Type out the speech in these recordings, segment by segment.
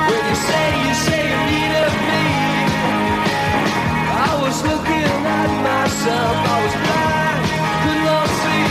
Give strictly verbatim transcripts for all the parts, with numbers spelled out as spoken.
When you say, you say you needed me, I was looking at myself, I was blind, could not see.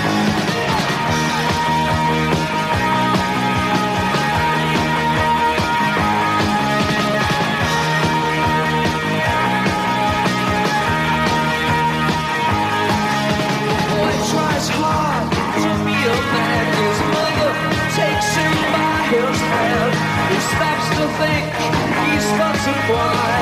Boy tries hard to be a man, his mother takes him by his hand. He stops to think, he stops to cry.